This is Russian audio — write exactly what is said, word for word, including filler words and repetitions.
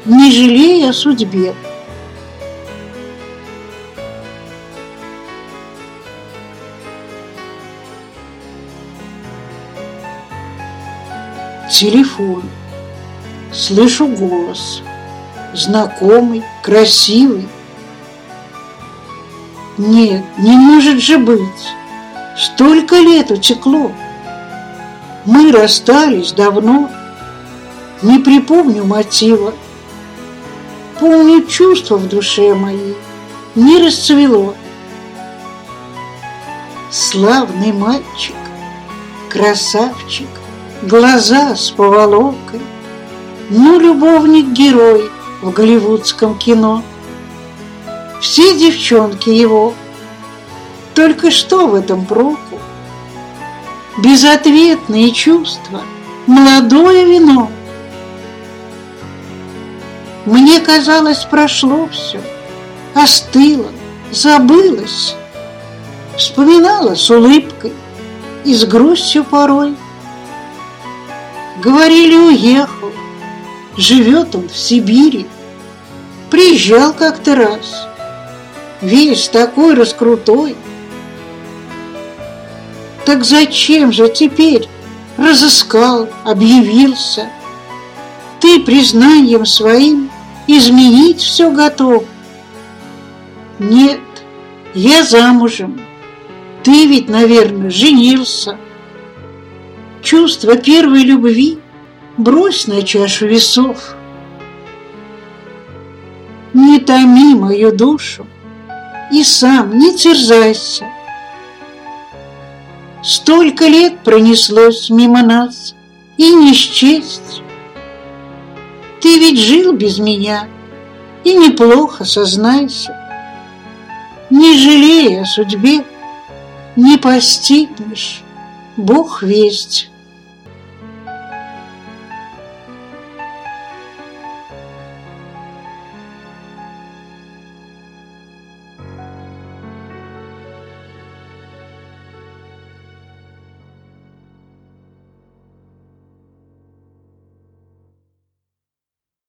не жалей о судьбе. Телефон. Слышу голос. Знакомый, красивый. Нет, не может же быть. Столько лет утекло. Мы расстались давно. Не припомню мотива. Помню, чувства в душе моей не расцвело. Славный мальчик, красавчик, глаза с поволокой, ну, любовник-герой в голливудском кино. Все девчонки его, только что в этом проку? Безответные чувства, молодое вино. Мне казалось, прошло все, остыло, забылось. Вспоминала с улыбкой и с грустью порой. Говорили, уехал, живет он в Сибири. Приезжал как-то раз, весь такой раскрутой. Так зачем же теперь разыскал, объявился? Ты признанием своим изменить все готов. Нет, я замужем, ты ведь, наверное, женился. Чувство первой любви брось на чашу весов. Не томи мою душу и сам не терзайся. Столько лет пронеслось мимо нас, и не счесть. Ты ведь жил без меня, и неплохо, сознайся. Не жалея о судьбе, не постигнешь, Бог весть.